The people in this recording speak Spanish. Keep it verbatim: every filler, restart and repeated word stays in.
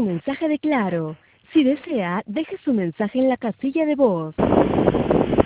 su mensaje de Claro. Si desea, deje su mensaje en la casilla de voz.